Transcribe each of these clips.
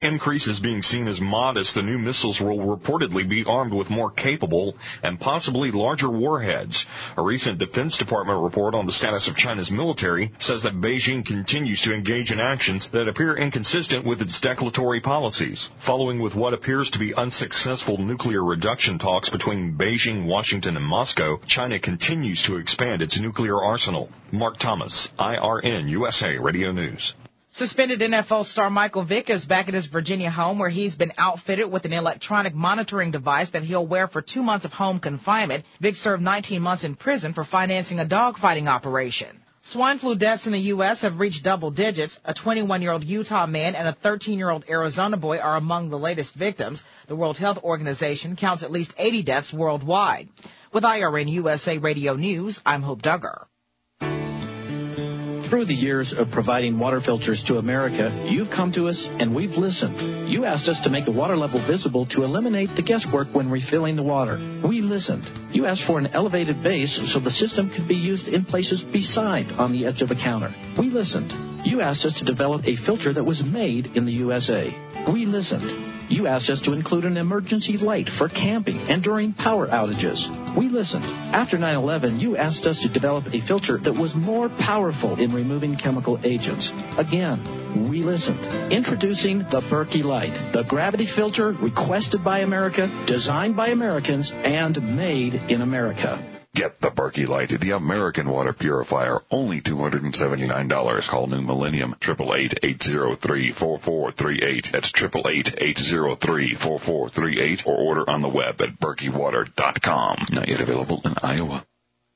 increase is being seen as modest. The new missiles will reportedly be armed with more capable and possibly larger warheads. A recent Defense Department report on the status of China's military says that Beijing continues to engage in actions that appear inconsistent with its declaratory policies. Following with what appears to be unsuccessful nuclear reduction talks between Beijing, Washington, and Moscow, China continues to expand its nuclear arsenal. Mark Thomas, IRN USA Radio News. Suspended NFL star Michael Vick is back at his Virginia home where he's been outfitted with an electronic monitoring device that he'll wear for 2 months of home confinement. Vick served 19 months in prison for financing a dogfighting operation. Swine flu deaths in the U.S. have reached double digits. A 21-year-old Utah man and a 13-year-old Arizona boy are among the latest victims. The World Health Organization counts at least 80 deaths worldwide. With IRN USA Radio News, I'm Hope Duggar. Through the years of providing water filters to America, you've come to us and we've listened. You asked us to make the water level visible to eliminate the guesswork when refilling the water. We listened. You asked for an elevated base so the system could be used in places beside on the edge of a counter. We listened. You asked us to develop a filter that was made in the USA. We listened. You asked us to include an emergency light for camping and during power outages. We listened. After 9/11, you asked us to develop a filter that was more powerful in removing chemical agents. Again, we listened. Introducing the Berkey Light, the gravity filter requested by America, designed by Americans, and made in America. Get the Berkey Light, the American water purifier, only $279. Call New Millennium, 888-803-4438. That's 888-803-4438, or order on the web at berkeywater.com. Not yet available in Iowa.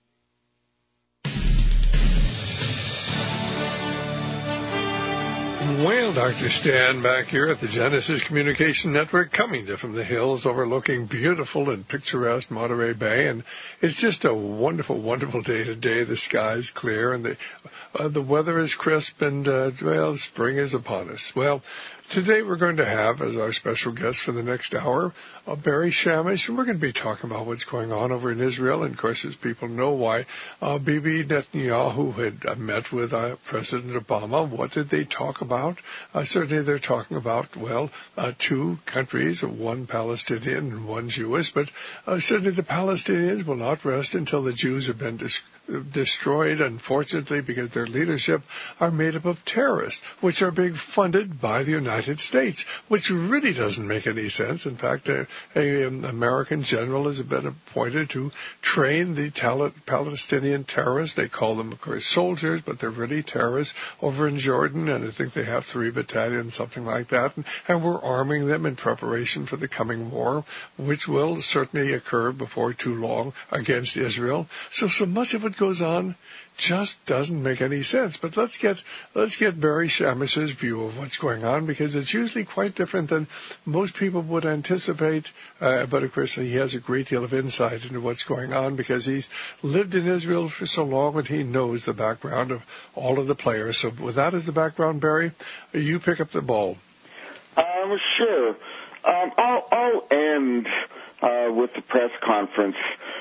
Well, Dr. Stan back here at the Genesis Communication Network, coming to from the hills overlooking beautiful and picturesque Monterey Bay. And it's just a wonderful, wonderful day today. The sky's clear and the weather is crisp and, spring is upon us. Well, today we're going to have, as our special guest for the next hour, Barry Shamish, and we're going to be talking about what's going on over in Israel. And, of course, as people know, why Bibi Netanyahu had met with President Obama. What did they talk about? Certainly they're talking about, two countries, one Palestinian and one Jewish. But certainly the Palestinians will not rest until the Jews have been destroyed, unfortunately, because their leadership are made up of terrorists, which are being funded by the United States, which really doesn't make any sense. In fact, an American general has been appointed to train the Palestinian terrorists. They call them, of course, soldiers, but they're really terrorists over in Jordan, and I think they have 3 battalions, something like that, and we're arming them in preparation for the coming war, which will certainly occur before too long against Israel. So much of what goes on just doesn't make any sense. But let's get Barry Shamish's view of what's going on, because it's usually quite different than most people would anticipate. But of course, he has a great deal of insight into what's going on because he's lived in Israel for so long and he knows the background of all of the players. So with that as the background, Barry, you pick up the ball. Sure. I'll end with the press conference.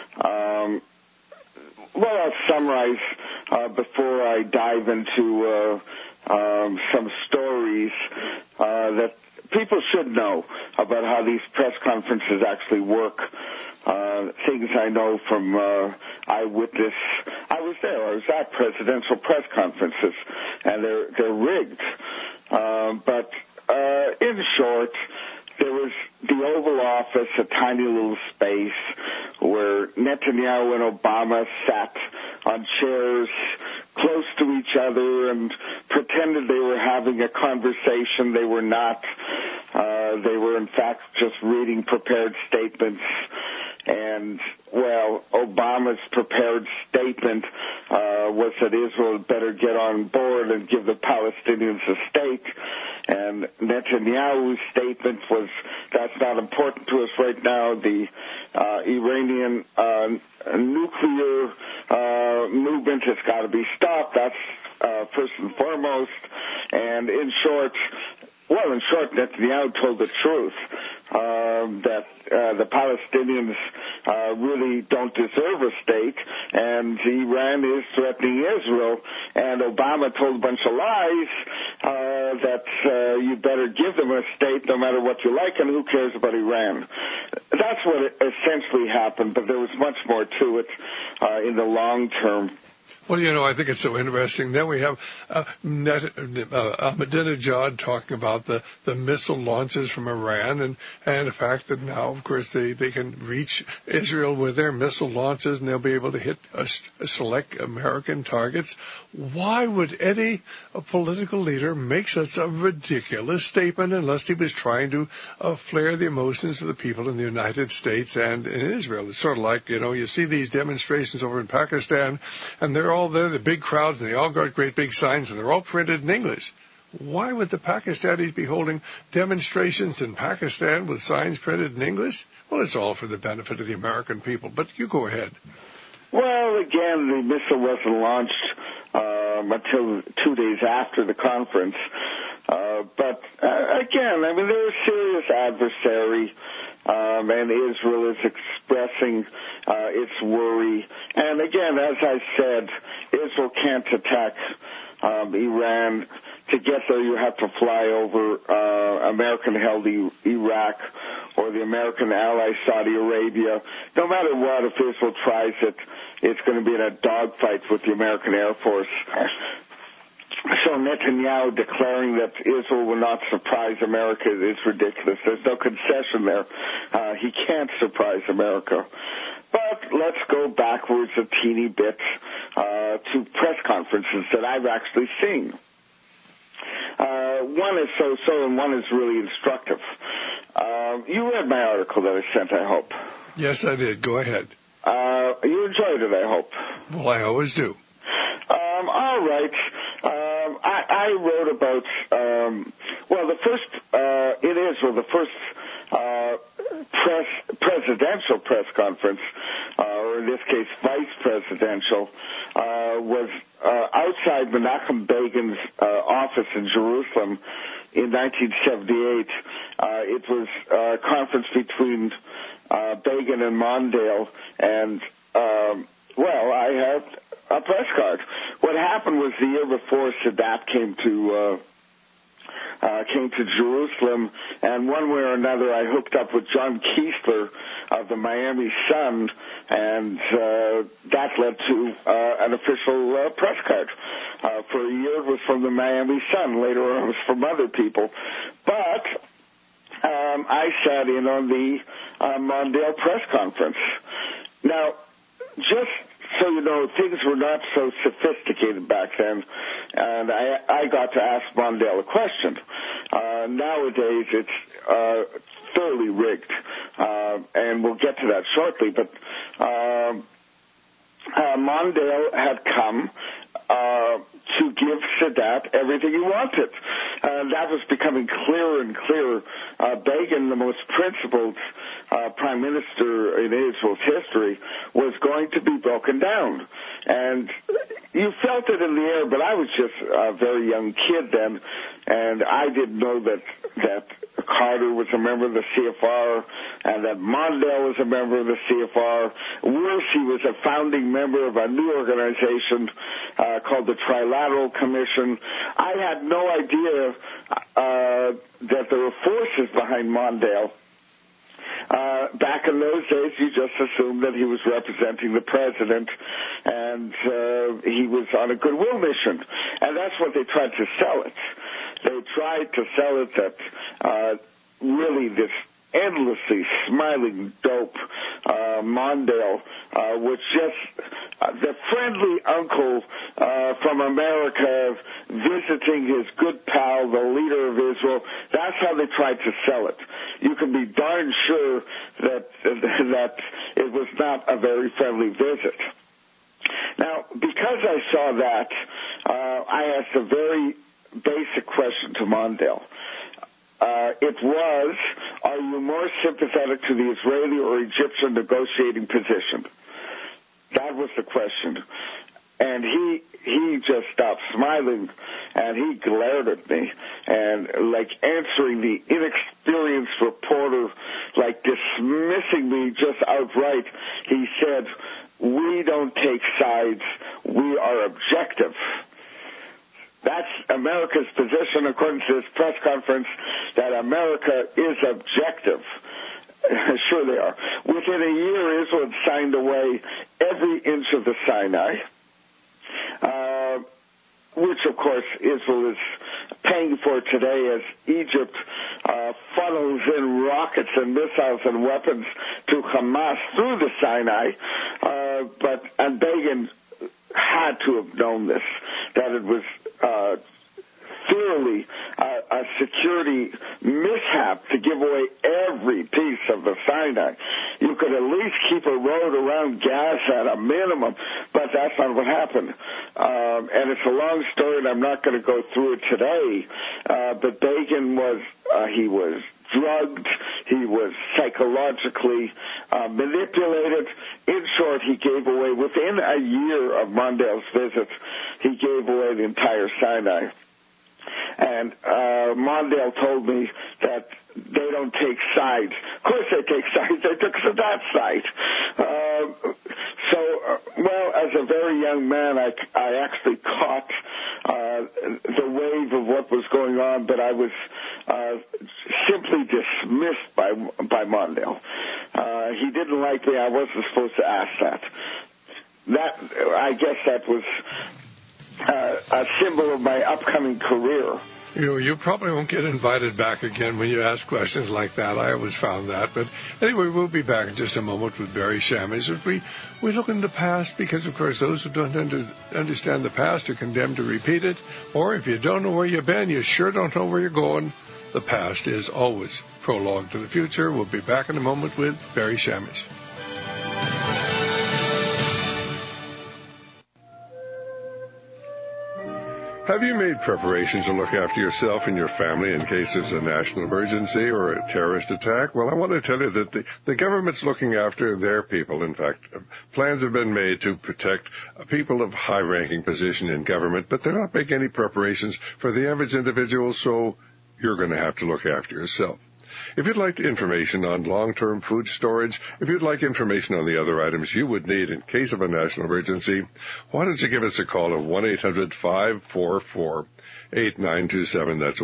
I'll summarize before I dive into some stories that people should know about how these press conferences actually work. Things I know from eyewitness. I was there. I was at presidential press conferences, and they're rigged. But in short, there was the Oval Office, a tiny little space where Netanyahu and Obama sat on chairs close to each other and pretended they were having a conversation. They were not. They were, in fact, just reading prepared statements. And, Obama's prepared statement was that Israel had better get on board and give the Palestinians a state. And Netanyahu's statement was, that's not important to us right now. The Iranian nuclear movement has got to be stopped. That's first and foremost. And in short, Netanyahu told the truth. That the Palestinians really don't deserve a state, and Iran is threatening Israel, and Obama told a bunch of lies, that you better give them a state no matter what you like, and who cares about Iran. That's what essentially happened, but there was much more to it in the long term. Well, I think it's so interesting. Then we have Ahmadinejad talking about the missile launches from Iran and the fact that now, of course, they can reach Israel with their missile launches and they'll be able to hit select American targets. Why would any political leader make such a ridiculous statement unless he was trying to flare the emotions of the people in the United States and in Israel? It's sort of like, you see these demonstrations over in Pakistan, and they're all there, the big crowds, and they all got great big signs, and they're all printed in English. Why would the Pakistanis be holding demonstrations in Pakistan with signs printed in English? Well, it's all for the benefit of the American people, but you go ahead. Well, again, the missile wasn't launched until 2 days after the conference. But again, I mean, they're a serious adversary, and Israel is expressing its worry. And again, as I said, Israel can't attack Iran. To get there, you have to fly over American-held Iraq or the American ally Saudi Arabia. No matter what, if Israel tries it, it's going to be in a dogfight with the American Air Force. So Netanyahu declaring that Israel will not surprise America is ridiculous. There's no concession there. He can't surprise America. But let's go backwards a teeny bit to press conferences that I've actually seen. One is so-so and one is really instructive. You read my article that I sent, I hope. Yes, I did. Go ahead. You enjoyed it, I hope. Well, I always do. All right. I wrote about, the first presidential press conference, or in this case, vice presidential, was outside Menachem Begin's office in Jerusalem in 1978. It was a conference between Begin and Mondale, and, I have a press card. What happened was the year before Sadat came to Jerusalem, and one way or another I hooked up with John Keesler of the Miami Sun, and that led to an official press card. For a year it was from the Miami Sun. Later on it was from other people. But I sat in on the Mondale press conference. Now, just so you know, things were not so sophisticated back then, and I got to ask Mondale a question. Nowadays, it's thoroughly rigged, and we'll get to that shortly, but Mondale had come to give Sadat everything he wanted. That was becoming clearer and clearer. Begin, the most principled prime minister in Israel's history, was going to be broken down. And you felt it in the air, but I was just a very young kid then, and I didn't know that Carter was a member of the CFR and that Mondale was a member of the CFR. Worse, he was a founding member of a new organization called the Trilateral Commission. I had no idea that there were forces behind Mondale. Back in those days, you just assumed that he was representing the president, and he was on a goodwill mission. And that's what they tried to sell it. They tried to sell it that really this endlessly smiling dope, Mondale, was just the friendly uncle from America visiting his good pal, the leader of Israel. That's how they tried to sell it. You can be darn sure that it was not a very friendly visit. Now, because I saw that, I asked a very basic question to Mondale. It was, are you more sympathetic to the Israeli or Egyptian negotiating position? That was the question. And he just stopped smiling, and he glared at me, and like answering the inexperienced reporter, like dismissing me just outright, he said, we don't take sides, we are objective. That's America's position, according to this press conference, that America is objective. Sure they are. Within a year, Israel had signed away every inch of the Sinai, which, of course, Israel is paying for today as Egypt funnels in rockets and missiles and weapons to Hamas through the Sinai. And Begin had to have known this, that it was clearly a security mishap to give away every piece of the Sinai. You could at least keep a road around Gaza at a minimum, but that's not what happened. And it's a long story, and I'm not going to go through it today. But Begin was drugged. He was psychologically manipulated. In short, he gave away, within a year of Mondale's visits, he gave away the entire Sinai. And Mondale told me that they don't take sides. Of course they take sides. They took Sadat's side. Well, as a very young man, I actually caught the wave of what was going on, but I was simply dismissed by Mondale. He didn't like me. I wasn't supposed to ask that. I guess that was a symbol of my upcoming career. You probably won't get invited back again when you ask questions like that. I always found that. But anyway, we'll be back in just a moment with Barry Shamis. If we look in the past, because, of course, those who don't understand the past are condemned to repeat it. Or if you don't know where you've been, you sure don't know where you're going. The past is always prologue to the future. We'll be back in a moment with Barry Shamis. Have you made preparations to look after yourself and your family in case there's a national emergency or a terrorist attack? Well, I want to tell you that the government's looking after their people. In fact, plans have been made to protect people of high-ranking position in government, but they're not making any preparations for the average individual, so you're going to have to look after yourself. If you'd like information on long-term food storage, if you'd like information on the other items you would need in case of a national emergency, why don't you give us a call at 1-800-544-8927. That's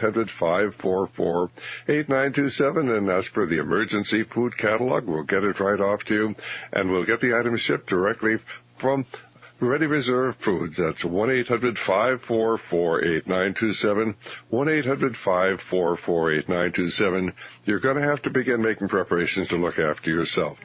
1-800-544-8927, and ask for the emergency food catalog. We'll get it right off to you, and we'll get the items shipped directly from Ready Reserve Foods. That's 1-800-544-8927, 1-800-544-8927. You're going to have to begin making preparations to look after yourself.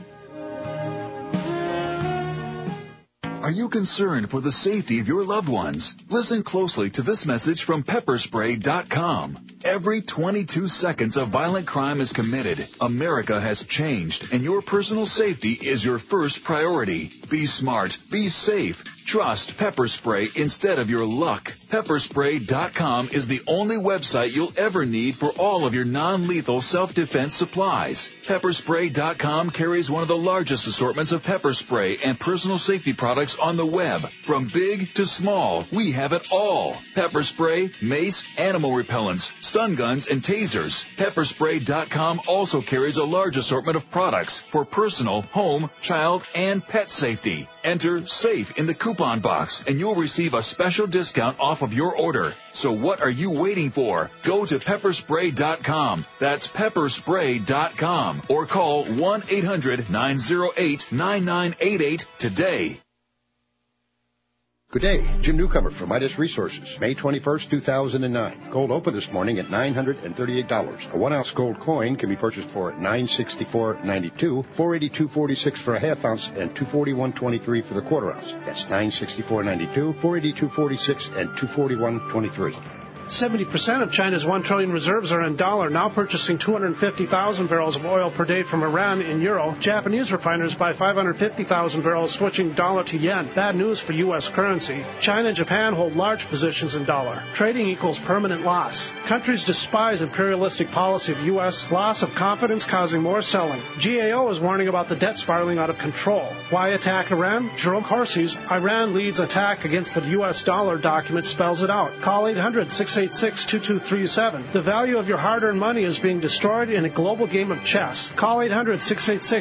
Are you concerned for the safety of your loved ones? Listen closely to this message from pepperspray.com. Every 22 seconds a violent crime is committed. America has changed, and your personal safety is your first priority. Be smart. Be safe. Trust Pepper Spray instead of your luck. Pepperspray.com is the only website you'll ever need for all of your non-lethal self-defense supplies. Pepperspray.com carries one of the largest assortments of pepper spray and personal safety products on the web. From big to small, we have it all. Pepper spray, mace, animal repellents, stun guns, and tasers. Pepperspray.com also carries a large assortment of products for personal, home, child, and pet safety. Enter SAFE in the coupon box, and you'll receive a special discount off of your order. So what are you waiting for? Go to pepperspray.com. That's pepperspray.com. Or call 1-800-908-9988 today. Good day. Jim Newcomer from Midas Resources. May 21st, 2009. Gold opened this morning at $938. A 1-ounce gold coin can be purchased for $964.92, $482.46 for a half ounce, and $241.23 for the quarter ounce. That's $964.92, $482.46, and $241.23. 70% of China's 1 trillion reserves are in dollar, now purchasing 250,000 barrels of oil per day from Iran in euro. Japanese refiners buy 550,000 barrels, switching dollar to yen. Bad news for U.S. currency. China and Japan hold large positions in dollar. Trading equals permanent loss. Countries despise imperialistic policy of U.S. Loss of confidence causing more selling. GAO is warning about the debt spiraling out of control. Why attack Iran? Jerome Corsi's Iran leads attack against the U.S. dollar document spells it out. Call 800-686-2237. The value of your hard-earned money is being destroyed in a global game of chess. Call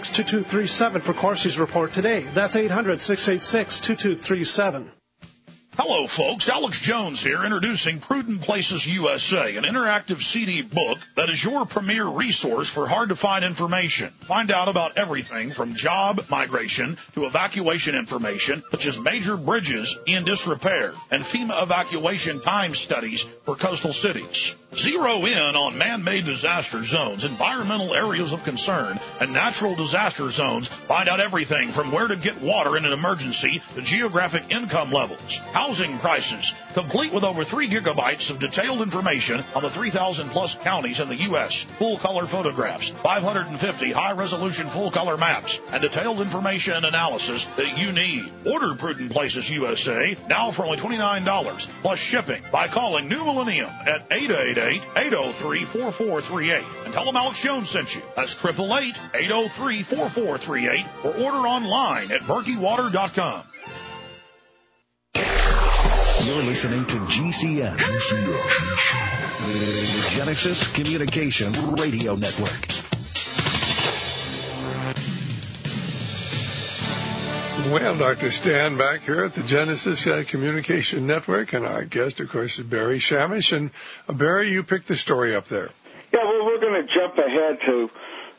800-686-2237 for Corsi's report today. That's 800-686-2237. Hello, folks. Alex Jones here, introducing Prudent Places USA, an interactive CD book that is your premier resource for hard-to-find information. Find out about everything from job migration to evacuation information, such as major bridges in disrepair and FEMA evacuation time studies for coastal cities. Zero in on man-made disaster zones, environmental areas of concern, and natural disaster zones. Find out everything from where to get water in an emergency to geographic income levels, housing prices, complete with over 3 gigabytes of detailed information on the 3,000-plus counties in the U.S., full-color photographs, 550 high-resolution full-color maps, and detailed information and analysis that you need. Order Prudent Places USA now for only $29 plus shipping by calling New Millennium at 888-803-4438 and tell them Alex Jones sent you. That's 888-803-4438 or order online at berkeywater.com. You're listening to GCN, the Genesis Communication Radio Network. Well, Dr. Stan back here at the Genesis Communication Network, and our guest, of course, is Barry Shamish. And Barry, you picked the story up there. Yeah, well, we're going to jump ahead to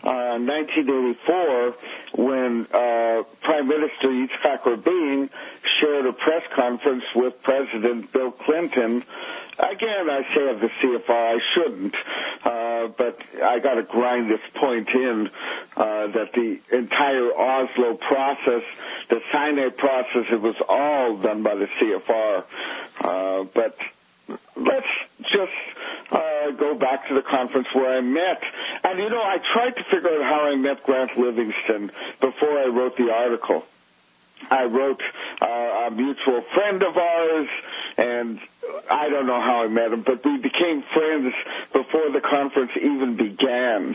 1984 when Prime Minister Yitzhak Rabin shared a press conference with President Bill Clinton. Again, I say of the CFR, I shouldn't, but I got to grind this point in that the entire Oslo process, the Sinai process, it was all done by the CFR. But let's just go back to the conference where I met. And, you know, I tried to figure out how I met Grant Livingston before I wrote the article. I wrote a mutual friend of ours, and I don't know how I met him, but we became friends before the conference even began.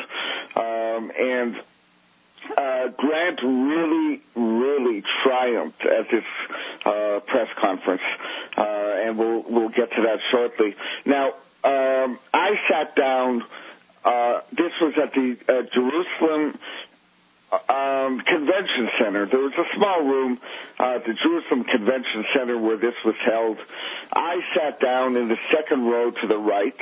And Grant really triumphed at this press conference, and we'll get to that shortly. Now, I sat down. This was at the Jerusalem Convention Center. There was a small room at the Jerusalem Convention Center where this was held. I sat down in the second row to the right,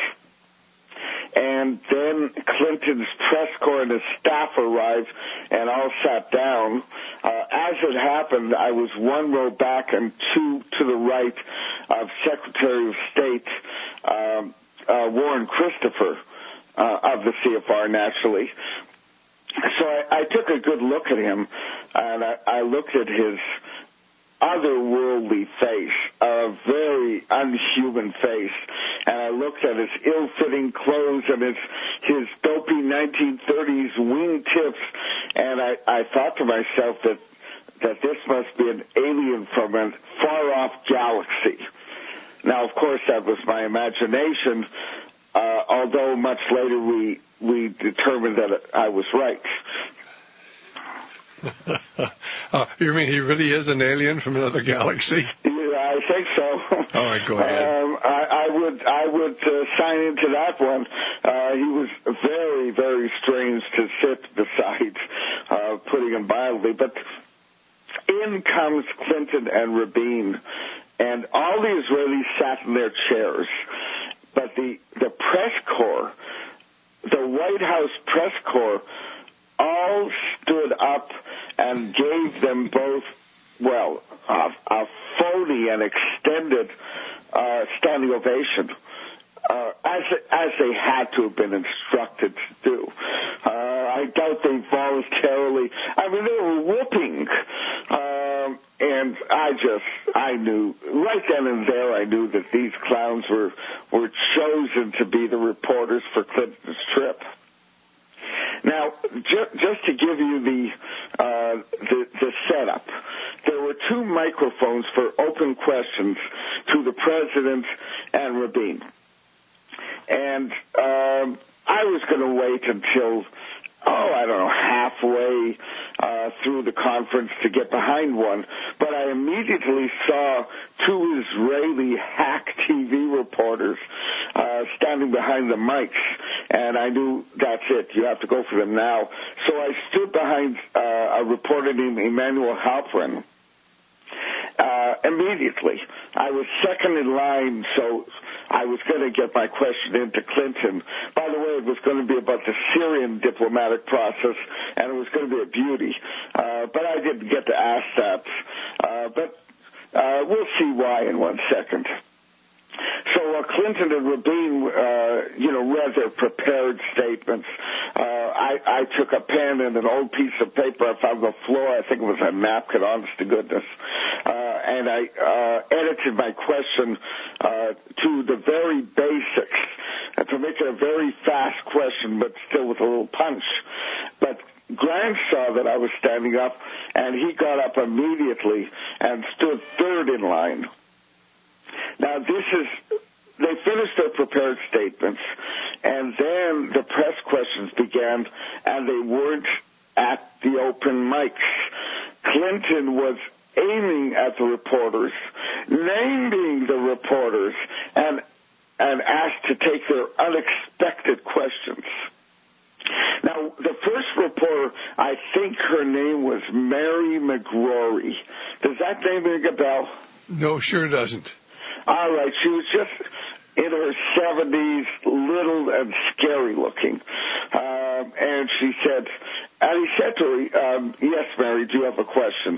and then Clinton's press corps and his staff arrived, and all sat down. As it happened, I was one row back and two to the right of Secretary of State Warren Christopher of the CFR, naturally. So I took a good look at him, and I looked at his otherworldly face, a very unhuman face, and I looked at his ill-fitting clothes and his dopey 1930s wingtips, and I thought to myself that this must be an alien from a far-off galaxy. Now, of course, that was my imagination, although much later we determined that I was right. You mean he really is an alien from another galaxy? Yeah, I think so. All right, go ahead. I would sign into that one. He was very, very strange to sit beside, putting him mildly. But in comes Clinton and Rabin, and all the Israelis sat in their chairs. But the press corps, the White House press corps, all stood up and gave them both, well, a phony and extended standing ovation, as they had to have been instructed to do. I doubt they voluntarily. I mean, they were whooping. And I knew, right then and there, I knew that these clowns were chosen to be the reporters for Clinton's trip. Now, just to give you the setup, there were two microphones for open questions to the president and Rabin. And I was going to wait until, I don't know, halfway through the conference to get behind one. But I immediately saw two Israeli hack TV reporters standing behind the mics, and I knew that's it. You have to go for them now. So I stood behind a reporter named Emmanuel Halperin. immediately. I was second in line, so I was going to get my question into Clinton. By the way, it was going to be about the Syrian diplomatic process, and it was going to be a beauty. But I didn't get to ask that. But we'll see why in 1 second. So Clinton and Rabin, read their prepared statements. I took a pen and an old piece of paper I found on the floor. I think it was a napkin, honest to goodness. And I edited my question to the very basics, to make it a very fast question, but still with a little punch. But Grant saw that I was standing up, and he got up immediately and stood third in line. Now, they finished their prepared statements, and then the press questions began, and they weren't at the open mics. Clinton was aiming at the reporters, naming the reporters, and asked to take their unexpected questions. Now, the first reporter, I think her name was Mary McGrory. Does that name ring a bell? No, sure doesn't. All right, she was just in her 70s, little and scary looking. And she said, and he said to her, yes, Mary, do you have a question?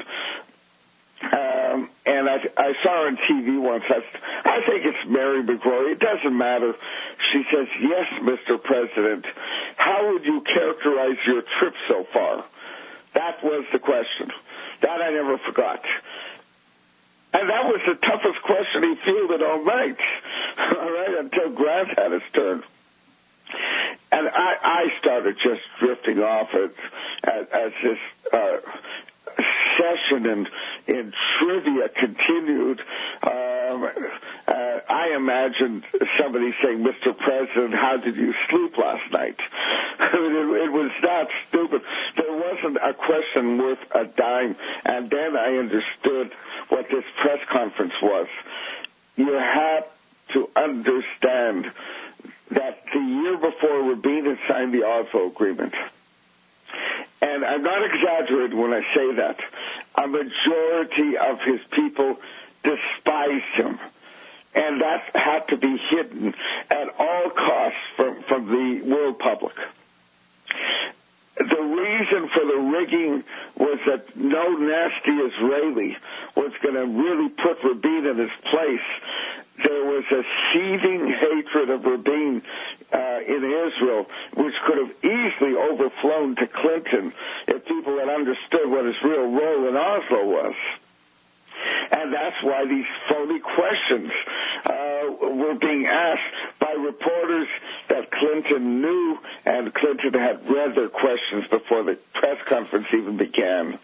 And I saw her on TV once. I think it's Mary McGrory. It doesn't matter. She says, yes, Mr. President. How would you characterize your trip so far? That was the question. That I never forgot. And that was the toughest question he fielded all night, all right, until Grant had his turn. And I started just drifting off as this session in trivia continued. I imagined somebody saying, Mr. President, how did you sleep last night? I mean, it was that stupid. There wasn't a question worth a dime. And then I understood what this press conference was. You have to understand that the year before Rabin had signed the Oslo Agreement, and I'm not exaggerating when I say that, a majority of his people despised him. And that had to be hidden at all costs from the world public. The reason for the rigging was that no nasty Israeli was going to really put Rabin in his place. There was a seething hatred of Rabin in Israel, which could have easily overflown to Clinton if people had understood what his real role in Oslo was. And that's why these phony questions were being asked by reporters that Clinton knew, and Clinton had read their questions before the press conference even began.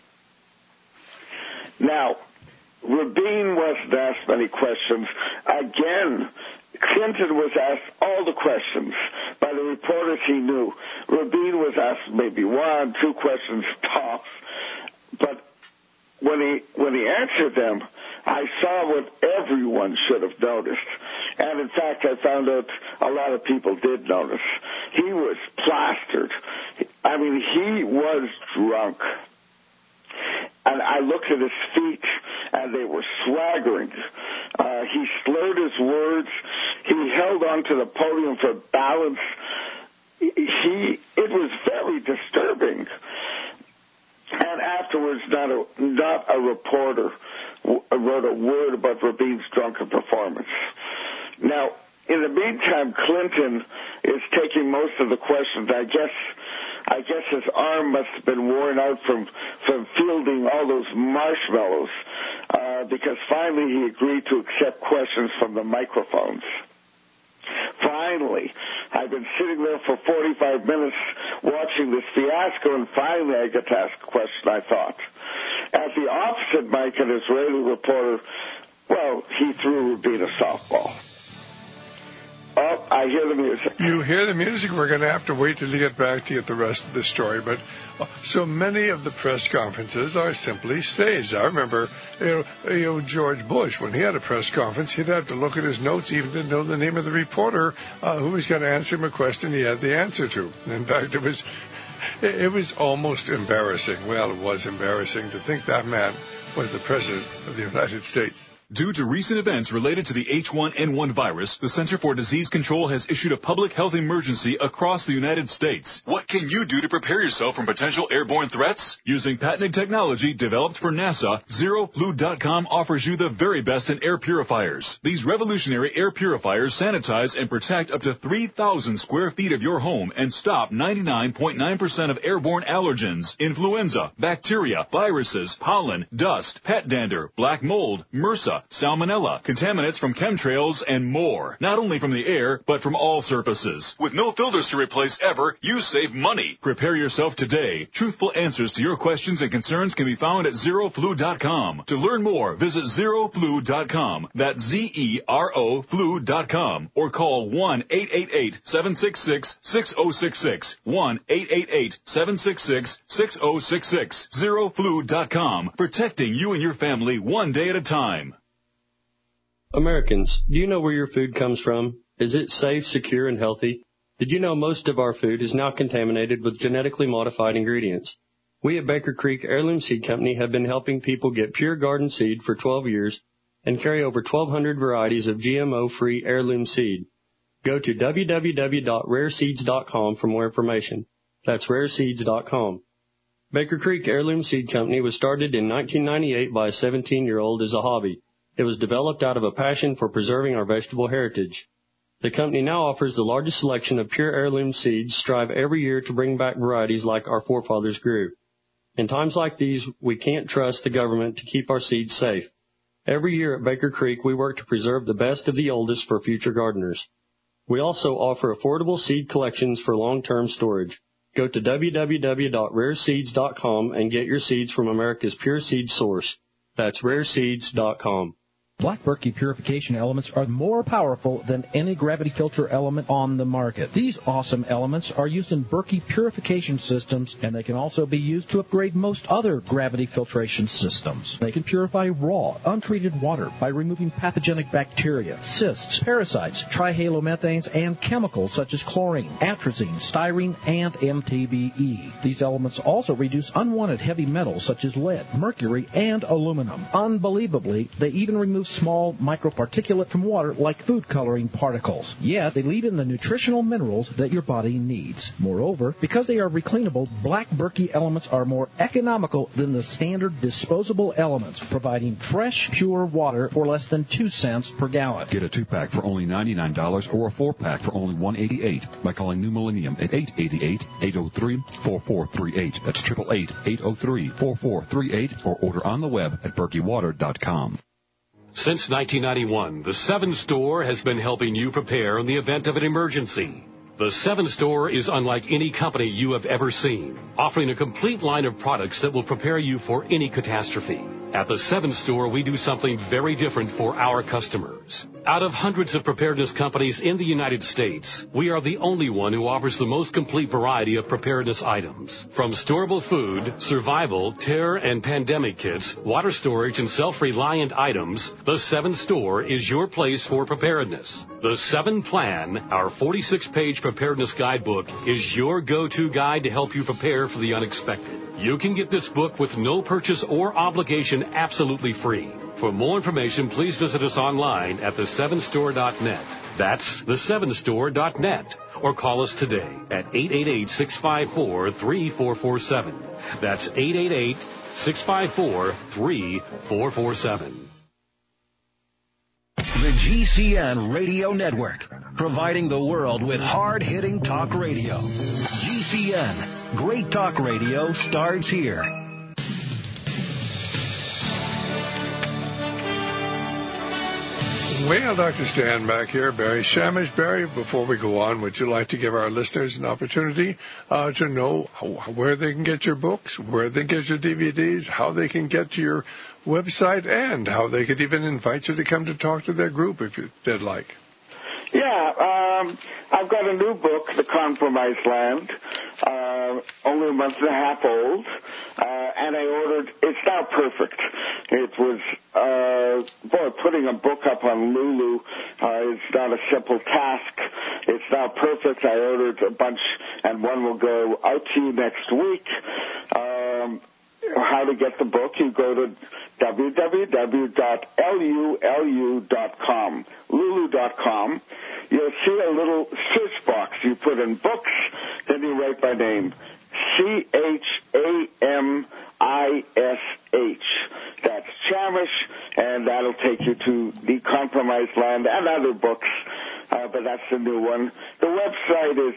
Now, Rabin wasn't asked many questions. Again, Clinton was asked all the questions by the reporters he knew. Rabin was asked maybe 1, 2 questions tops, but when he answered them, I saw what everyone should have noticed. And in fact, I found out a lot of people did notice. He was plastered. I mean, he was drunk. And I looked at his feet, and they were swaggering. He slurred his words. He held onto the podium for balance. It was very disturbing. And afterwards, not a reporter wrote a word about Rabin's drunken performance. Now, in the meantime, Clinton is taking most of the questions. I guess his arm must have been worn out from fielding all those marshmallows, because finally he agreed to accept questions from the microphones. Finally, I've been sitting there for 45 minutes watching this fiasco, and finally I get to ask a question, I thought. At the opposite mic, an Israeli reporter, well, he threw Rabin a softball. Oh, I hear the music. You hear the music? We're going to have to wait till you get back to get the rest of the story. But so many of the press conferences are simply staged. I remember, George Bush, when he had a press conference, he'd have to look at his notes even to know the name of the reporter who was going to answer him a question he had the answer to. In fact, it was almost embarrassing. Well, it was embarrassing to think that man was the President of the United States. Due to recent events related to the H1N1 virus, the Center for Disease Control has issued a public health emergency across the United States. What can you do to prepare yourself from potential airborne threats? Using patented technology developed for NASA, ZeroFlu.com offers you the very best in air purifiers. These revolutionary air purifiers sanitize and protect up to 3,000 square feet of your home and stop 99.9% of airborne allergens, influenza, bacteria, viruses, pollen, dust, pet dander, black mold, MRSA, salmonella, contaminants from chemtrails, and more. Not only from the air, but from all surfaces. With no filters to replace ever, you save money. Prepare yourself today. Truthful answers to your questions and concerns can be found at ZeroFlu.com. To learn more, visit ZeroFlu.com. That's ZERO Flu.com. Or call 1-888-766-6066. 1-888-766-6066. ZeroFlu.com. Protecting you and your family one day at a time. Americans, do you know where your food comes from? Is it safe, secure, and healthy? Did you know most of our food is now contaminated with genetically modified ingredients? We at Baker Creek Heirloom Seed Company have been helping people get pure garden seed for 12 years and carry over 1,200 varieties of GMO-free heirloom seed. Go to www.rareseeds.com for more information. That's rareseeds.com. Baker Creek Heirloom Seed Company was started in 1998 by a 17-year-old as a hobby. It was developed out of a passion for preserving our vegetable heritage. The company now offers the largest selection of pure heirloom seeds, strive every year to bring back varieties like our forefathers grew. In times like these, we can't trust the government to keep our seeds safe. Every year at Baker Creek, we work to preserve the best of the oldest for future gardeners. We also offer affordable seed collections for long-term storage. Go to www.rareseeds.com and get your seeds from America's pure seed source. That's rareseeds.com. Black Berkey purification elements are more powerful than any gravity filter element on the market. These awesome elements are used in Berkey purification systems, and they can also be used to upgrade most other gravity filtration systems. They can purify raw, untreated water by removing pathogenic bacteria, cysts, parasites, trihalomethanes, and chemicals such as chlorine, atrazine, styrene, and MTBE. These elements also reduce unwanted heavy metals such as lead, mercury, and aluminum. Unbelievably, they even remove small microparticulate from water like food coloring particles. Yet, they leave in the nutritional minerals that your body needs. Moreover, because they are recleanable, Black Berkey elements are more economical than the standard disposable elements, providing fresh, pure water for less than 2 cents per gallon. Get a 2-pack for only $99 or a 4-pack for only $188 by calling New Millennium at 888-803-4438. That's 888-803-4438 or order on the web at berkeywater.com. Since 1991, the 7 Store has been helping you prepare in the event of an emergency. The 7 Store is unlike any company you have ever seen, offering a complete line of products that will prepare you for any catastrophe. At the 7 Store, we do something very different for our customers. Out of hundreds of preparedness companies in the United States, we are the only one who offers the most complete variety of preparedness items. From storable food, survival, terror, and pandemic kits, water storage, and self-reliant items, the 7 Store is your place for preparedness. The 7 Plan, our 46-page preparedness guidebook, is your go-to guide to help you prepare for the unexpected. You can get this book with no purchase or obligation absolutely free. For more information, please visit us online at the7store.net. That's the7store.net. Or call us today at 888-654-3447. That's 888-654-3447. The GCN Radio Network, providing the world with hard-hitting talk radio. GCN, great talk radio starts here. Well, Dr. Stan back here, Barry Shamish. Barry, before we go on, would you like to give our listeners an opportunity to know where they can get your books, where they can get your DVDs, how they can get to your website, and how they could even invite you to come to talk to their group if they'd like? Yeah, I've got a new book, The Compromised Land, only a month and a half old, and I ordered, it's now perfect. It was, putting a book up on Lulu is not a simple task. It's now perfect. I ordered a bunch, and one will go out to you next week. how to get the book, you go to www.lulu.com, lulu.com. You'll see a little search box. You put in books, then you write my name, Chamish. That's Chamish, and that'll take you to The Compromised Land and other books, but that's the new one. The website is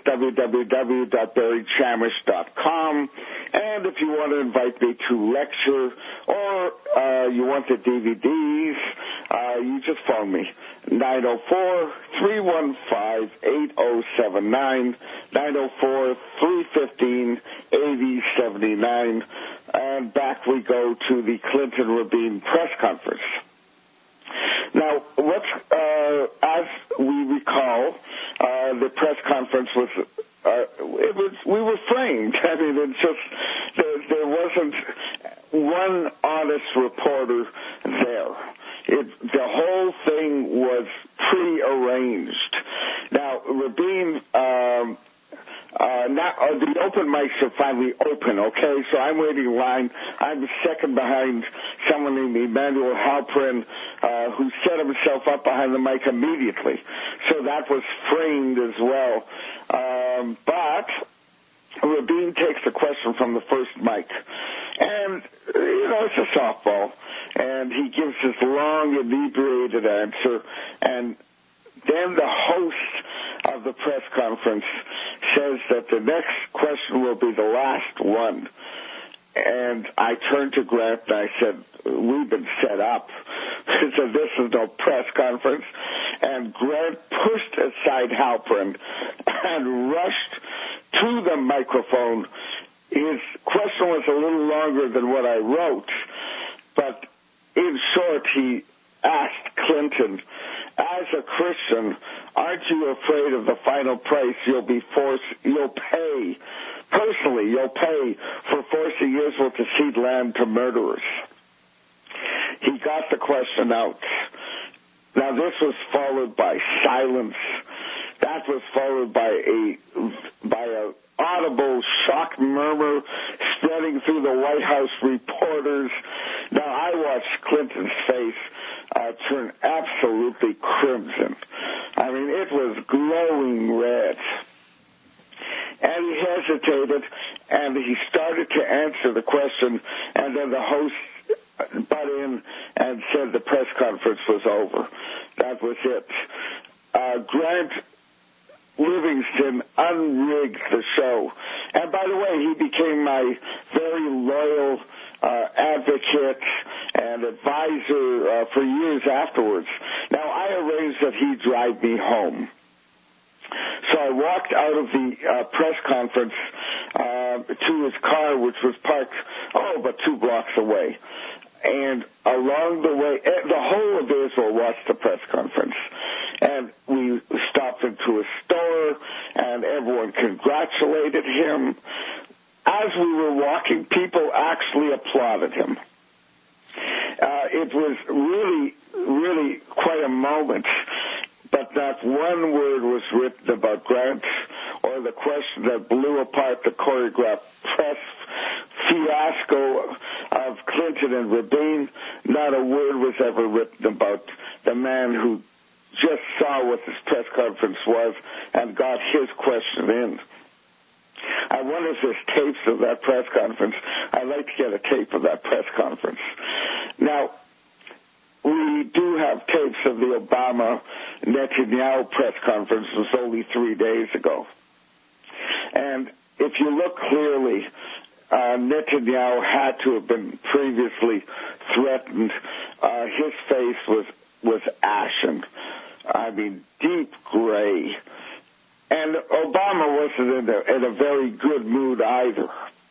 www.barrychamish.com, and if you want to invite me to lecture or you want the DVDs, you just phone me, 904-315-8079, 904-315-8079, and back we go to the Clinton-Rabin press conference. Now, as we recall, the press conference was, we were framed. I mean, it's just, there wasn't one honest reporter there. The whole thing was pre-arranged. Now, Rabin, the open mics are finally open, okay? So I'm waiting in line. I'm second behind someone named Emmanuel Halperin, who set himself up behind the mic immediately. So that was framed as well. But Rabin takes the question from the first mic. And, it's a softball. And he gives this long, inebriated answer. And then the host of the press conference says that the next question will be the last one. And I turned to Grant and I said, we've been set up. I said, this is no press conference. And Grant pushed aside Halperin and rushed to the microphone. His question was a little longer than what I wrote, but in short, he asked Clinton, as a Christian, aren't you afraid of the final price you'll pay for forcing Israel to cede land to murderers? He got the question out. Now, this was followed by silence. That was followed by a audible shock murmur spreading through the White House reporters. Now, I watched Clinton's face turn absolutely crimson. I mean, it was glowing red. And he hesitated, and he started to answer the question, and then the host butt in and said the press conference was over. That was it. Grant Livingston unrigged the show. And by the way, he became my very loyal advocate and advisor for years afterwards. Now, I arranged that he drive me home. So I walked out of the press conference to his car, which was parked, about 2 blocks away. And along the way, the whole of Israel watched the press conference. And we stopped into a store, and everyone congratulated him. As we were walking, people actually applauded him. It was really, really quite a moment. But not one word was written about Grant or the question that blew apart the choreographed press fiasco of Clinton and Rabin. Not a word was ever written about the man who just saw what this press conference was and got his question in. I wonder if there's tapes of that press conference. I'd like to get a tape of that press conference. Now, we do have tapes of the Obama-Netanyahu press conference. It was only 3 days ago. And if you look clearly, Netanyahu had to have been previously threatened. His face was ashen. I mean, deep gray. And Obama wasn't in a very good mood either.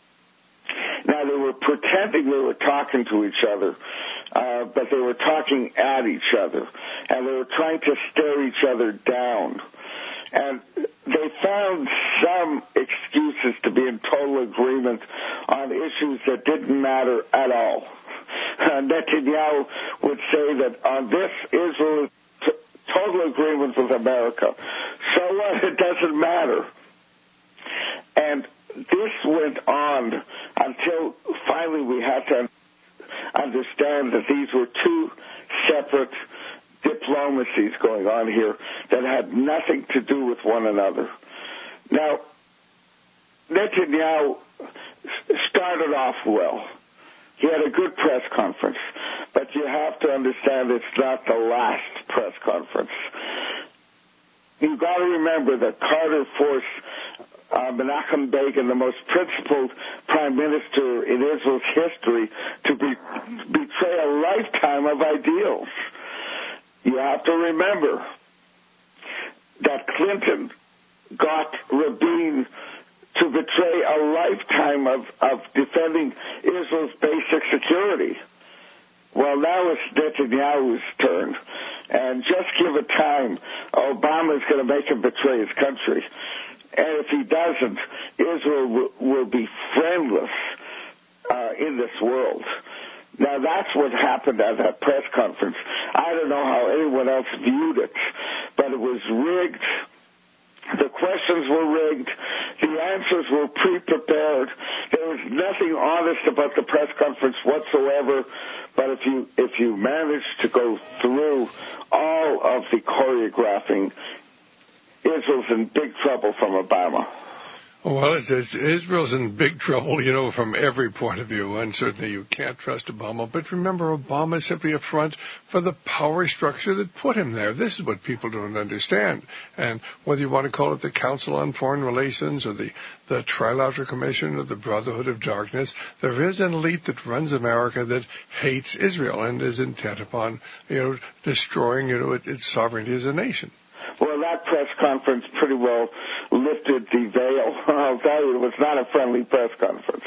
Now, they were pretending they were talking to each other, but they were talking at each other, and they were trying to stare each other down. And they found some excuses to be in total agreement on issues that didn't matter at all. Netanyahu would say that on this, Israel is total agreement with America. So what? It doesn't matter. And this went on until finally we have to understand that these were two separate diplomacies going on here that had nothing to do with one another. Now, Netanyahu started off well. He had a good press conference, but you have to understand it's not the last press conference. You've got to remember that Carter forced Menachem Begin, the most principled prime minister in Israel's history, to betray a lifetime of ideals. You have to remember that Clinton got Rabin to betray a lifetime of defending Israel's basic security. Well, now it's Netanyahu's turn. And just give it time, Obama's going to make him betray his country. And if he doesn't, Israel will be friendless in this world. Now, that's what happened at that press conference. I don't know how anyone else viewed it, but it was rigged. The questions were rigged. The answers were pre-prepared. There was nothing honest about the press conference whatsoever. But if you manage to go through all of the choreographing, Israel's in big trouble from Obama. Well, Israel's in big trouble, from every point of view, and certainly you can't trust Obama. But remember, Obama is simply a front for the power structure that put him there. This is what people don't understand. And whether you want to call it the Council on Foreign Relations or the Trilateral Commission or the Brotherhood of Darkness, there is an elite that runs America that hates Israel and is intent upon, destroying, its sovereignty as a nation. Well, that press conference pretty well lifted the veil. I'll tell you, it was not a friendly press conference.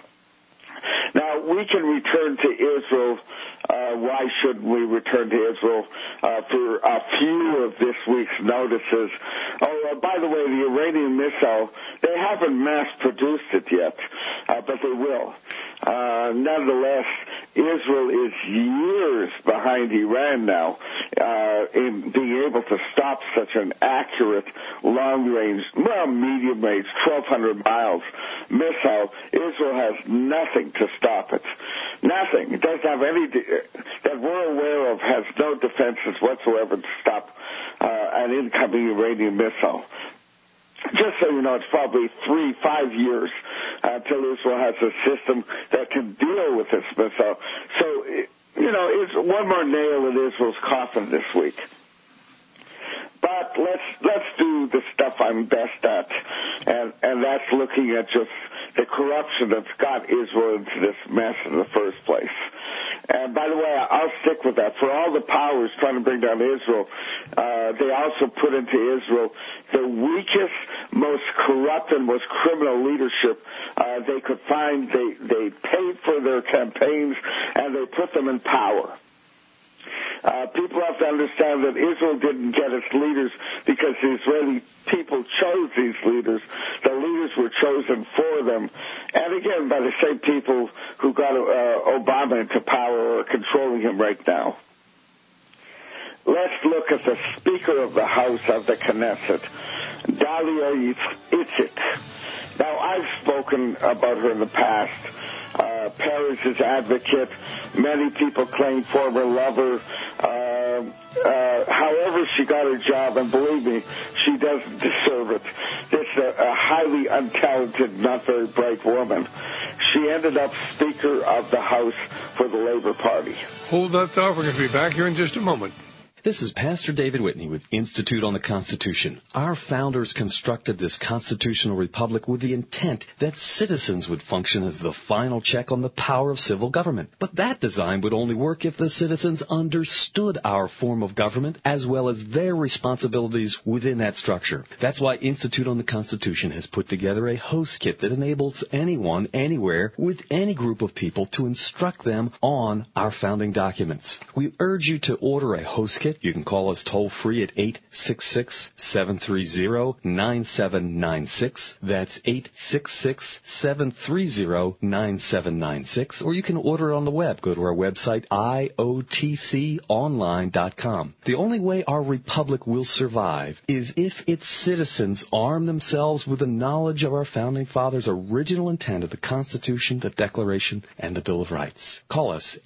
Now, we can return to Israel. Why shouldn't we return to Israel for a few of this week's notices? Oh, by the way, the Iranian missile, they haven't mass-produced it yet, but they will. Nonetheless, Israel is years behind Iran now in being able to stop such an accurate, long-range, medium-range, 1,200 miles missile. Israel has nothing to stop it. Nothing. It doesn't have any that we're aware of, has no defenses whatsoever to stop an incoming Iranian missile. Just so you know, it's probably 3-5 years until Israel has a system that can deal with this missile. So, it's one more nail in Israel's coffin this week. But let's do the stuff I'm best at, and that's looking at just the corruption that's got Israel into this mess in the first place. And by the way, I'll stick with that. For all the powers trying to bring down Israel, they also put into Israel the weakest, most corrupt, and most criminal leadership they could find. They paid for their campaigns, and they put them in power. People have to understand that Israel didn't get its leaders because the Israeli people chose these leaders. The leaders were chosen for them. And again, by the same people who got Obama into power or are controlling him right now. Let's look at the Speaker of the House of the Knesset, Dalia Itzik. Now, I've spoken about her in the past. Paris's advocate. Many people claim former lover. However she got her job, and believe me, she doesn't deserve it. It's a highly untalented, not very bright woman. She ended up Speaker of the House for the Labor Party. Hold that thought. We're going to be back here in just a moment. This is Pastor David Whitney with Institute on the Constitution. Our founders constructed this constitutional republic with the intent that citizens would function as the final check on the power of civil government. But that design would only work if the citizens understood our form of government as well as their responsibilities within that structure. That's why Institute on the Constitution has put together a host kit that enables anyone, anywhere, with any group of people to instruct them on our founding documents. We urge you to order a host kit you can call us toll-free at 866-730-9796. That's 866-730-9796. Or you can order it on the web. Go to our website, iotconline.com. The only way our republic will survive is if its citizens arm themselves with the knowledge of our founding fathers' original intent of the Constitution, the Declaration, and the Bill of Rights. Call us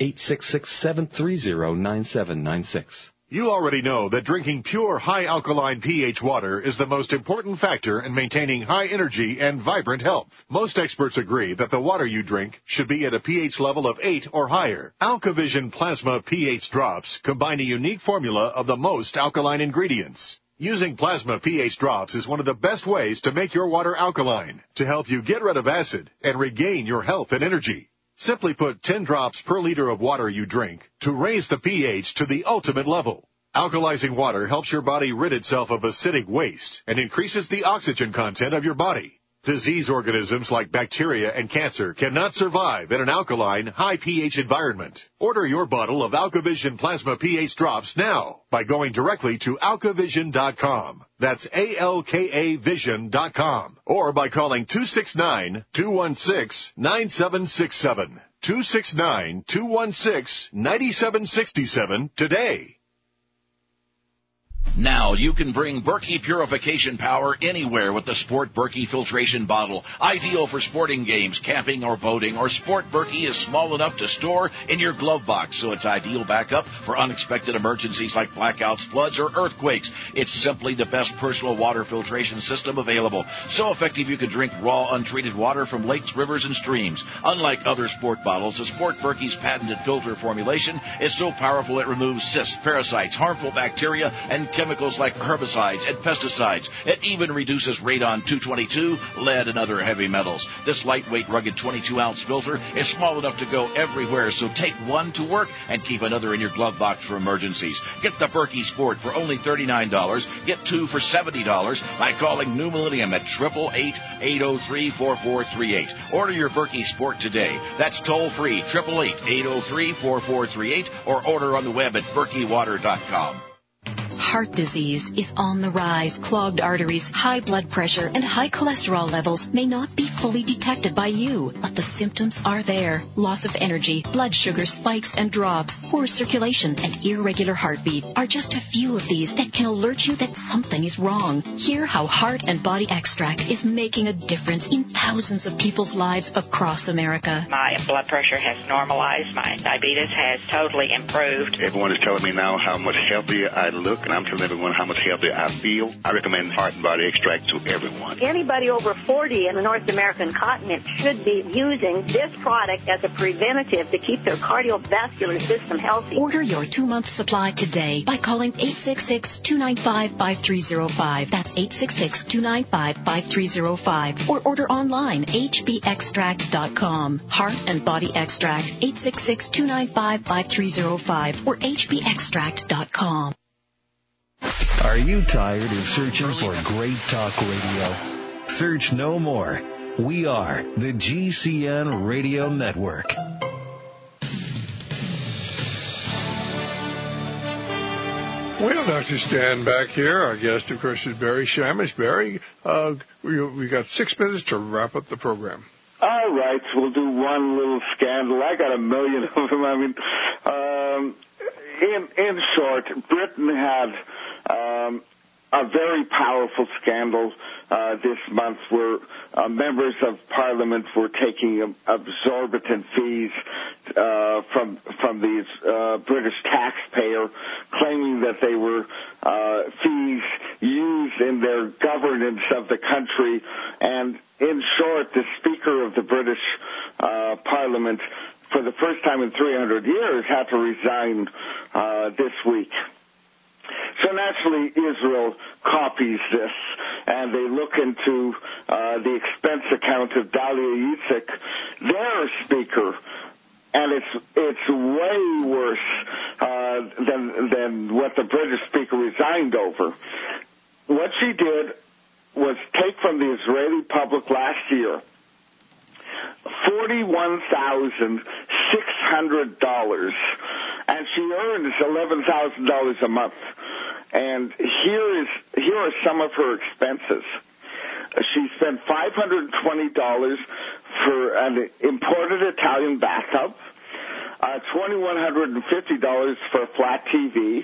866-730-9796. You already know that drinking pure, high-alkaline pH water is the most important factor in maintaining high energy and vibrant health. Most experts agree that the water you drink should be at a pH level of 8 or higher. AlkaVision Plasma pH drops combine a unique formula of the most alkaline ingredients. Using Plasma pH drops is one of the best ways to make your water alkaline, to help you get rid of acid and regain your health and energy. Simply put 10 drops per liter of water you drink to raise the pH to the ultimate level. Alkalizing water helps your body rid itself of acidic waste and increases the oxygen content of your body. Disease organisms like bacteria and cancer cannot survive in an alkaline, high pH environment. Order your bottle of AlkaVision Plasma pH drops now by going directly to alkavision.com. That's ALKAvision.com. Or by calling 269-216-9767. 269-216-9767 today. Now you can bring Berkey purification power anywhere with the Sport Berkey filtration bottle. Ideal for sporting games, camping, or boating. Or Sport Berkey is small enough to store in your glove box, so it's ideal backup for unexpected emergencies like blackouts, floods, or earthquakes. It's simply the best personal water filtration system available. So effective you can drink raw, untreated water from lakes, rivers, and streams. Unlike other Sport bottles, the Sport Berkey's patented filter formulation is so powerful it removes cysts, parasites, harmful bacteria, and chemicals like herbicides and pesticides. It even reduces radon-222, lead, and other heavy metals. This lightweight, rugged 22-ounce filter is small enough to go everywhere, so take one to work and keep another in your glove box for emergencies. Get the Berkey Sport for only $39. Get two for $70 by calling New Millennium at 888-803-4438. Order your Berkey Sport today. That's toll-free, 888-803-4438, or order on the web at berkeywater.com. Heart disease is on the rise. Clogged arteries, high blood pressure, and high cholesterol levels may not be fully detected by you, but the symptoms are there. Loss of energy, blood sugar spikes and drops, poor circulation, and irregular heartbeat are just a few of these that can alert you that something is wrong. Hear how Heart and Body Extract is making a difference in thousands of people's lives across America. My blood pressure has normalized. My diabetes has totally improved. Everyone is telling me now how much healthier I look, and I'm telling everyone how much healthier I feel. I recommend Heart and Body Extract to everyone. Anybody over 40 in the North American continent should be using this product as a preventative to keep their cardiovascular system healthy. Order your 2-month supply today by calling 866-295-5305. That's 866-295-5305. Or order online, hbextract.com. Heart and Body Extract, 866-295-5305 or hbextract.com. Are you tired of searching for great talk radio? Search no more. We are the GCN Radio Network. Well, Dr. Stan back here. Our guest, of course, is Barry Shamish. Barry, we got 6 minutes to wrap up the program. All right, so we'll do one little scandal. I got a million of them. I mean, in short, Britain had a very powerful scandal this month where members of Parliament were taking exorbitant fees from the British taxpayer, claiming that they were fees used in their governance of the country. And in short, the Speaker of the British Parliament, for the first time in 300 years, had to resign this week. So naturally, Israel copies this, and they look into the expense account of Dalia Yitzhak, their speaker, and it's way worse than what the British speaker resigned over. What she did was take from the Israeli public last year $41,600 and she earns $11,000 a month. And here are some of her expenses. She spent $520 for an imported Italian bathtub, $2,150 for a flat TV,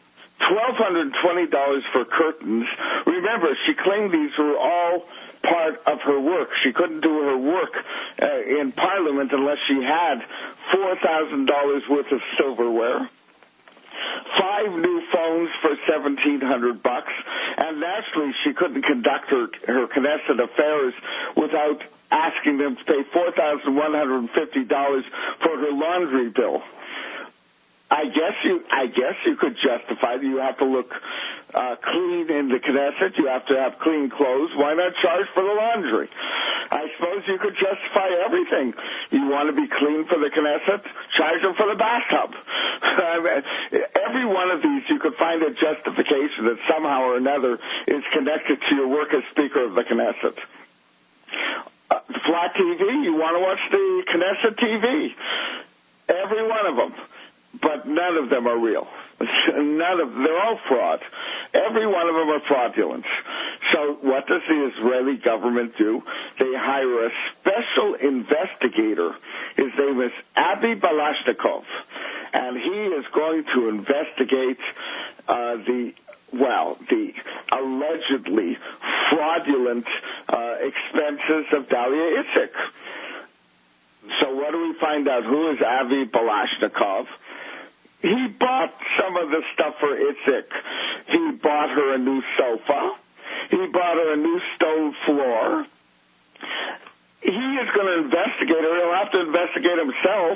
$1,220 for curtains. Remember, she claimed these were all part of her work. She couldn't do her work in Parliament unless she had $4,000 worth of silverware. 5 new phones for $1,700, and naturally she couldn't conduct her Knesset affairs without asking them to pay $4,150 for her laundry bill. I guess you could justify that you have to look clean in the Knesset. You have to have clean clothes. Why not charge for the laundry? I suppose you could justify everything. You want to be clean for the Knesset? Charge them for the bathtub. Every one of these, you could find a justification that somehow or another is connected to your work as Speaker of the Knesset. Flat TV, you want to watch the Knesset TV. Every one of them. But none of them are real. They're all fraud. Every one of them are fraudulent. So what does the Israeli government do? They hire a special investigator. His name is Avi Balashnikov, and he is going to investigate the allegedly fraudulent expenses of Dalia Itzik. So what do we find out? Who is Avi Balashnikov? He bought some of the stuff for Itzik. He bought her a new sofa. He bought her a new stone floor. He is going to investigate her. He'll have to investigate himself.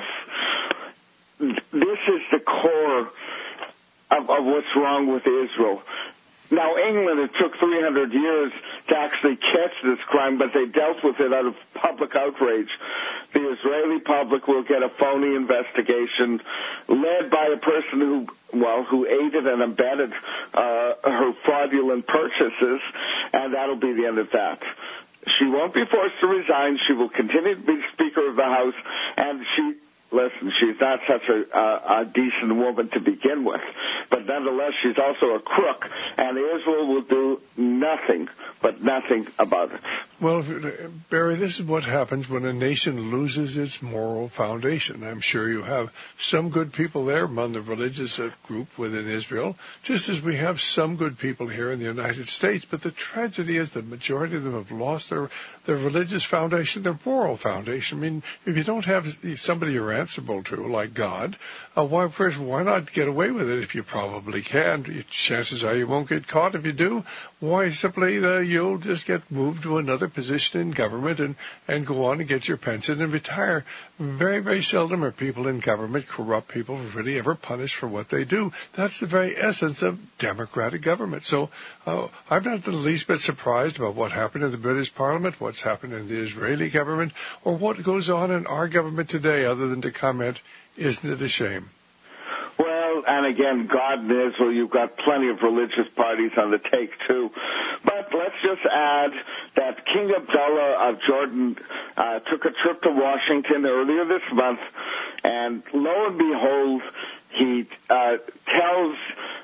This is the core of what's wrong with Israel. Now, England, it took 300 years to actually catch this crime, but they dealt with it out of public outrage. The Israeli public will get a phony investigation led by a person who aided and abetted her fraudulent purchases, and that'll be the end of that. She won't be forced to resign. She will continue to be Speaker of the House, and she's not such a decent woman to begin with. But nonetheless, she's also a crook, and Israel will do nothing about it. Well, Barry, this is what happens when a nation loses its moral foundation. I'm sure you have some good people there among the religious group within Israel, just as we have some good people here in the United States. But the tragedy is the majority of them have lost their religious foundation, their moral foundation. I mean, if you don't have somebody you're answerable to, like God, why not get away with it if you probably can? Chances are you won't get caught. If you do, why simply you'll just get moved to another position in government and go on and get your pension and retire. Very, very seldom are people in government, corrupt people, really ever punished for what they do. That's the very essence of democratic government. So I'm not the least bit surprised about what happened in the British Parliament, what's happened in the Israeli government, or what goes on in our government today, other than to comment, isn't it a shame? Well, and again, God and Israel, you've got plenty of religious parties on the take, too. But let's just add that King Abdullah of Jordan took a trip to Washington earlier this month, and lo and behold, he tells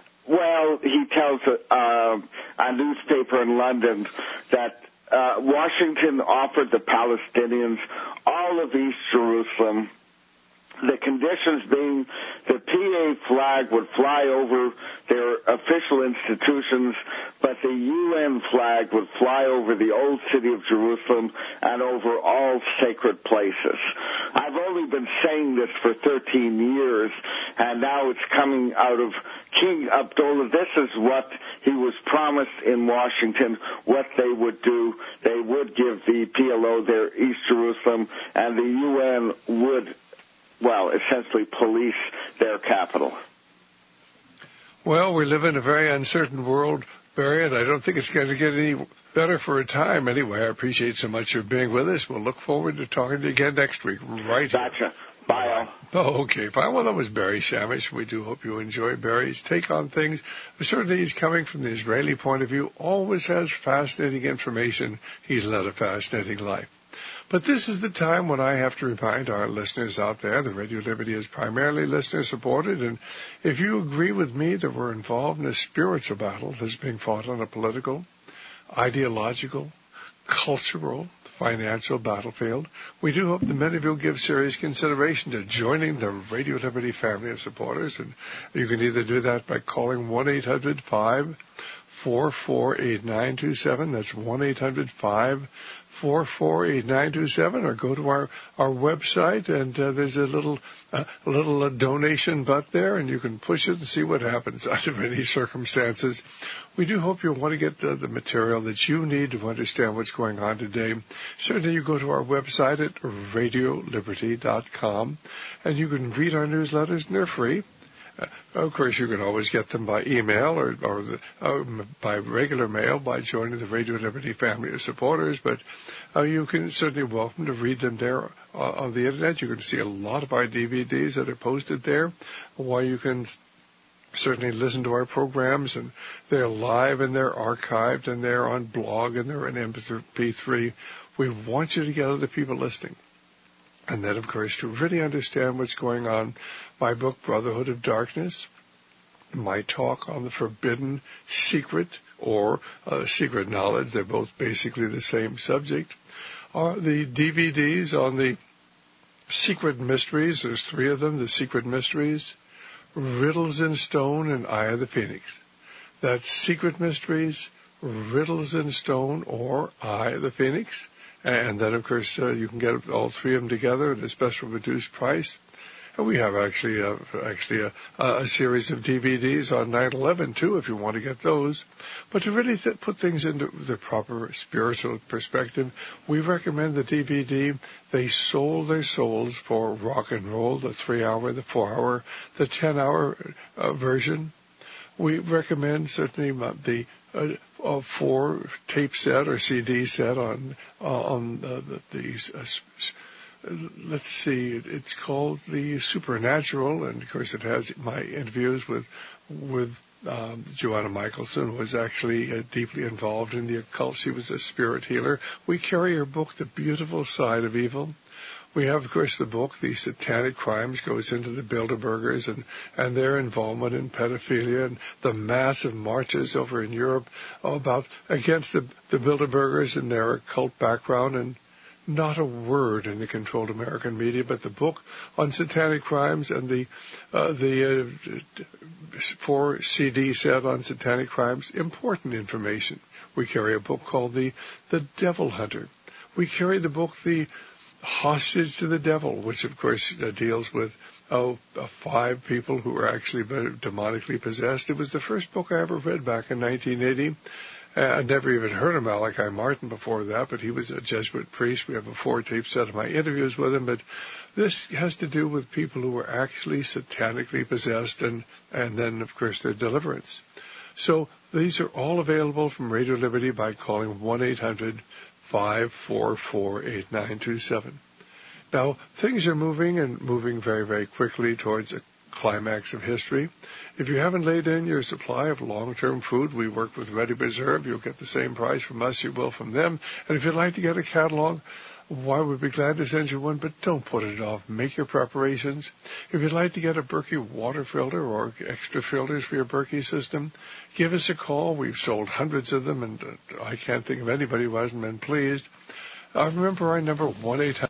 a newspaper in London that Washington offered the Palestinians all of East Jerusalem, the conditions being the PA flag would fly over their official institutions, but the UN flag would fly over the old city of Jerusalem and over all sacred places. I've only been saying this for 13 years, and now it's coming out of King Abdullah. This is what he was promised in Washington, what they would do. They would give the PLO their East Jerusalem, and the UN would essentially police their capital. Well, we live in a very uncertain world, Barry, and I don't think it's going to get any better for a time anyway. I appreciate so much your being with us. We'll look forward to talking to you again next week, right here. Gotcha. Bye, all. Oh, okay, fine. Well, that was Barry Shamish. We do hope you enjoy Barry's take on things. Certainly he's coming from the Israeli point of view, always has fascinating information. He's led a fascinating life. But this is the time when I have to remind our listeners out there that Radio Liberty is primarily listener-supported, and if you agree with me that we're involved in a spiritual battle that's being fought on a political, ideological, cultural, financial battlefield, we do hope that many of you will give serious consideration to joining the Radio Liberty family of supporters, and you can either do that by calling 1-800-544-8927. That's 1-800-544-8927, or go to our website, and there's a little donation button there, and you can push it and see what happens under any circumstances. We do hope you'll want to get the material that you need to understand what's going on today. Certainly you go to our website at radioliberty.com, and you can read our newsletters, and they're free. Of course, you can always get them by email or by regular mail by joining the Radio Liberty family of supporters, but you can certainly welcome to read them there on the Internet. You can see a lot of our DVDs that are posted there, while you can certainly listen to our programs, and they're live and they're archived and they're on blog and they're in MP3. We want you to get other people listening. And then, of course, to really understand what's going on, my book, Brotherhood of Darkness, my talk on the forbidden secret or secret knowledge, they're both basically the same subject, are the DVDs on the secret mysteries. There's 3 of them, the secret mysteries, Riddles in Stone, and Eye of the Phoenix. That's Secret Mysteries, Riddles in Stone, or Eye of the Phoenix. And then, of course, you can get all 3 of them together at a special reduced price. And we have actually a series of DVDs on 9/11, too, if you want to get those. But to really put things into the proper spiritual perspective, we recommend the DVD. They sold their souls for rock and roll, the 3-hour, the 4-hour, the 10-hour version. We recommend certainly the 4-tape set or CD set on these. Let's see, it's called the Supernatural, and of course it has my interviews with Joanna Michelson, who was actually deeply involved in the occult. She was a spirit healer. We carry her book, The Beautiful Side of Evil. We have, of course, the book, The Satanic Crimes, goes into the Bilderbergers and their involvement in pedophilia and the massive marches over in Europe against the Bilderbergers and their occult background, and not a word in the controlled American media, but the book on satanic crimes and the 4 CD set on satanic crimes, important information. We carry a book called The Devil Hunter. We carry the book, The Hostage to the Devil, which of course deals with 5 people who were actually demonically possessed. It was the first book I ever read back in 1980. I'd never even heard of Malachi Martin before that, but he was a Jesuit priest. We have a 4-tape set of my interviews with him, but this has to do with people who were actually satanically possessed and then, of course, their deliverance. So these are all available from Radio Liberty by calling 1-800-544-8927. Now, things are moving very, very quickly towards a climax of history. If you haven't laid in your supply of long-term food, we work with Ready Reserve. You'll get the same price from us you will from them. And if you'd like to get a catalog, why, we'd be glad to send you one, but don't put it off. Make your preparations. If you'd like to get a Berkey water filter or extra filters for your Berkey system, give us a call. We've sold hundreds of them, and I can't think of anybody who hasn't been pleased. Remember our number, 1-800.